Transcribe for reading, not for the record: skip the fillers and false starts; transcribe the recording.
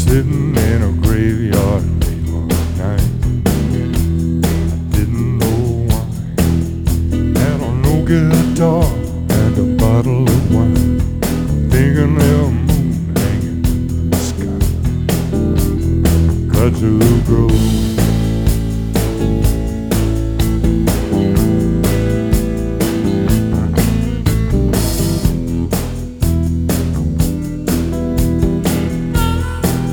Sitting in a graveyard late one night. I didn't know why. Had on no guitar and a bottle of wine. Thinking of a moon hanging in the sky. Cut to the grove.